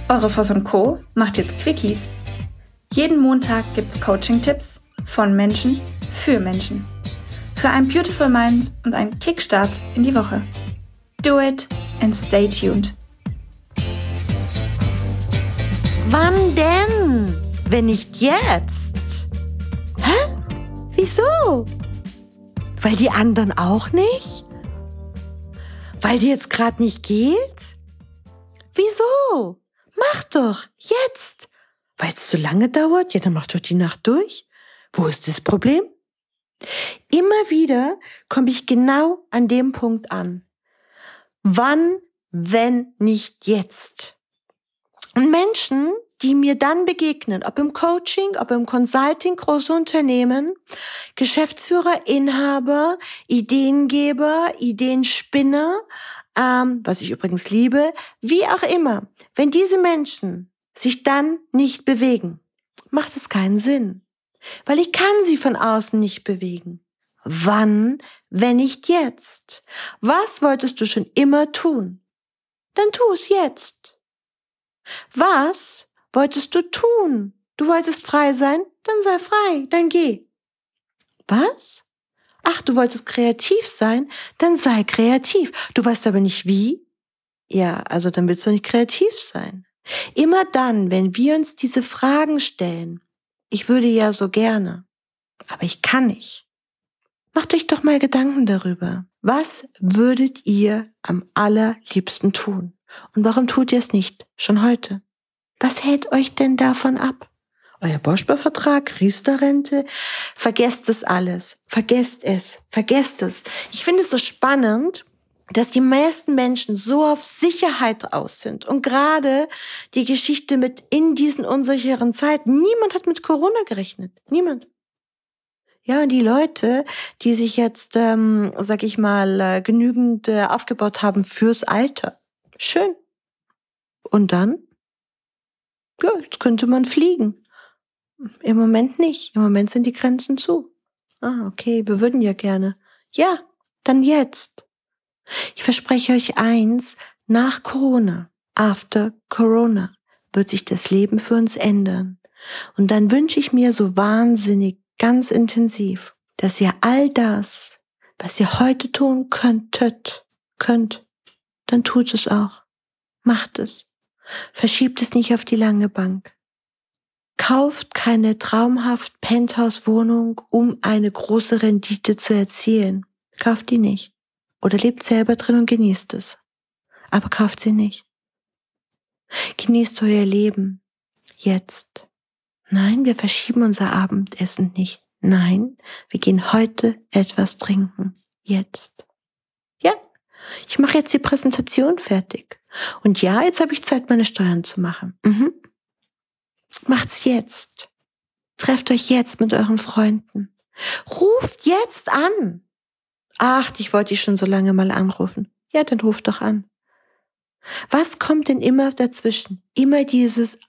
Eure Voss & Co. macht jetzt Quickies. Jeden Montag gibt's Coaching-Tipps von Menschen für Menschen. Für ein Beautiful Mind und einen Kickstart in die Woche. Do it and stay tuned. Wann denn? Wenn nicht jetzt? Hä? Wieso? Weil die anderen auch nicht? Weil die jetzt gerade nicht geht? Wieso? Mach doch, jetzt. Weil es zu lange dauert? Ja, dann mach doch die Nacht durch. Wo ist das Problem? Immer wieder komme ich genau an dem Punkt an. Wann, wenn nicht jetzt? Und Menschen, die mir dann begegnen, ob im Coaching, ob im Consulting, große Unternehmen, Geschäftsführer, Inhaber, Ideengeber, Ideenspinner, was ich übrigens liebe, wie auch immer. Wenn diese Menschen sich dann nicht bewegen, macht es keinen Sinn, weil ich kann sie von außen nicht bewegen. Wann, wenn nicht jetzt? Was wolltest du schon immer tun? Dann tu es jetzt. Was wolltest du tun? Du wolltest frei sein? Dann sei frei, dann geh. Was? Ach, du wolltest kreativ sein? Dann sei kreativ. Du weißt aber nicht wie? Ja, also dann willst du nicht kreativ sein. Immer dann, wenn wir uns diese Fragen stellen, ich würde ja so gerne, aber ich kann nicht. Macht euch doch mal Gedanken darüber. Was würdet ihr am allerliebsten tun? Und warum tut ihr es nicht schon heute? Was hält euch denn davon ab? Euer Bausparvertrag, Riester-Rente? Vergesst es alles. Vergesst es. Vergesst es. Ich finde es so spannend, dass die meisten Menschen so auf Sicherheit aus sind. Und gerade die Geschichte mit in diesen unsicheren Zeiten. Niemand hat mit Corona gerechnet. Niemand. Ja, und die Leute, die sich jetzt, genügend aufgebaut haben fürs Alter. Schön. Und dann? Ja, jetzt könnte man fliegen. Im Moment nicht. Im Moment sind die Grenzen zu. Ah, okay, wir würden ja gerne. Ja, dann jetzt. Ich verspreche euch eins, nach Corona, after Corona, wird sich das Leben für uns ändern. Und dann wünsche ich mir so wahnsinnig, ganz intensiv, dass ihr all das, was ihr heute tun könnt, dann tut es auch. Macht es. Verschiebt es nicht auf die lange Bank. Kauft keine traumhaft Penthouse-Wohnung, um eine große Rendite zu erzielen. Kauft die nicht. Oder lebt selber drin und genießt es. Aber kauft sie nicht. Genießt euer Leben. Jetzt. Nein, wir verschieben unser Abendessen nicht. Nein, wir gehen heute etwas trinken. Jetzt. Ja, ich mache jetzt die Präsentation fertig. Und ja, jetzt habe ich Zeit, meine Steuern zu machen. Macht's jetzt. Trefft euch jetzt mit euren Freunden. Ruft jetzt an. Ach, ich wollte dich schon so lange mal anrufen. Ja, dann ruft doch an. Was kommt denn immer dazwischen? Immer dieses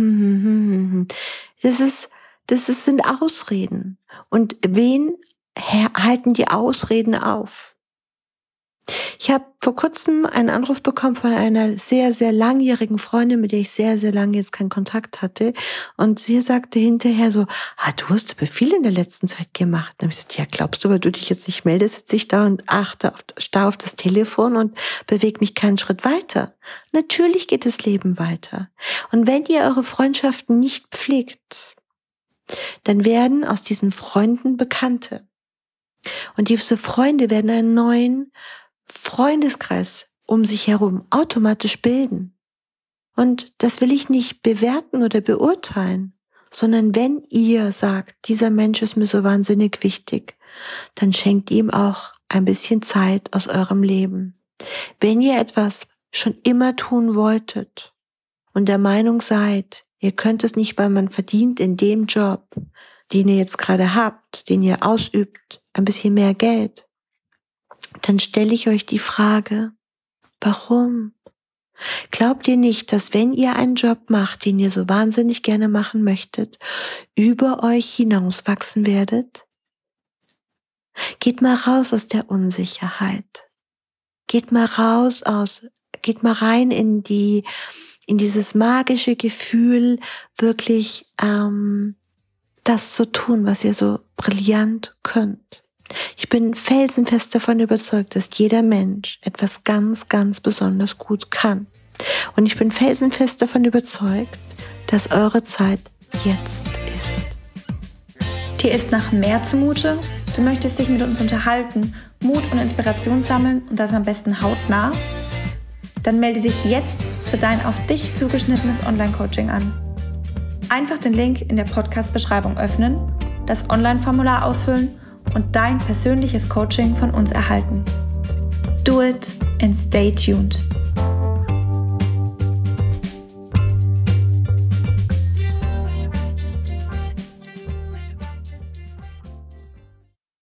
Das sind Ausreden. Und wen halten die Ausreden auf? Ich habe vor kurzem einen Anruf bekommen von einer sehr, sehr langjährigen Freundin, mit der ich sehr, sehr lange jetzt keinen Kontakt hatte. Und sie sagte hinterher so, du hast aber viel in der letzten Zeit gemacht. Und dann habe ich gesagt, ja, glaubst du, weil du dich jetzt nicht meldest, sitze ich da und starr auf das Telefon und bewege mich keinen Schritt weiter. Natürlich geht das Leben weiter. Und wenn ihr eure Freundschaften nicht pflegt, dann werden aus diesen Freunden Bekannte. Und diese Freunde werden einen neuen Freundeskreis um sich herum automatisch bilden. Und das will ich nicht bewerten oder beurteilen, sondern wenn ihr sagt, dieser Mensch ist mir so wahnsinnig wichtig, dann schenkt ihm auch ein bisschen Zeit aus eurem Leben. Wenn ihr etwas schon immer tun wolltet und der Meinung seid, ihr könnt es nicht, weil man verdient in dem Job, den ihr jetzt gerade habt, den ihr ausübt, ein bisschen mehr Geld, dann stelle ich euch die Frage, warum? Glaubt ihr nicht, dass wenn ihr einen Job macht, den ihr so wahnsinnig gerne machen möchtet, über euch hinauswachsen werdet? Geht mal raus aus der Unsicherheit. Geht mal rein in die in dieses magische Gefühl, wirklich das zu tun, was ihr so brillant könnt. Ich bin felsenfest davon überzeugt, dass jeder Mensch etwas ganz, ganz besonders gut kann. Und ich bin felsenfest davon überzeugt, dass eure Zeit jetzt ist. Dir ist nach mehr zumute? Du möchtest dich mit uns unterhalten, Mut und Inspiration sammeln und das am besten hautnah? Dann melde dich jetzt für dein auf dich zugeschnittenes Online-Coaching an. Einfach den Link in der Podcast-Beschreibung öffnen, das Online-Formular ausfüllen und dein persönliches Coaching von uns erhalten. Do it and stay tuned.